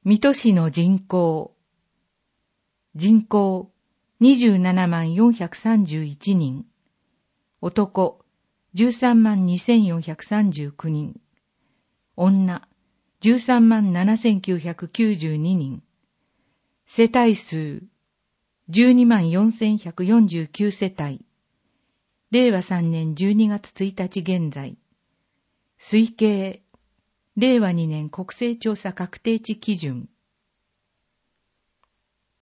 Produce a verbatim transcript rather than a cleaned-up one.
水戸市の人口。人口にじゅうななまんよんひゃくさんじゅういちにん。男じゅうさんまんにせんよんひゃくさんじゅうきゅうにん。女じゅうさんまんななせんきゅうひゃくきゅうじゅうににん。世帯数じゅうにまんよんせんひゃくよんじゅうきゅう世帯。れいわさんねんじゅうにがつついたち現在。推計れいわにねん国勢調査確定値基準。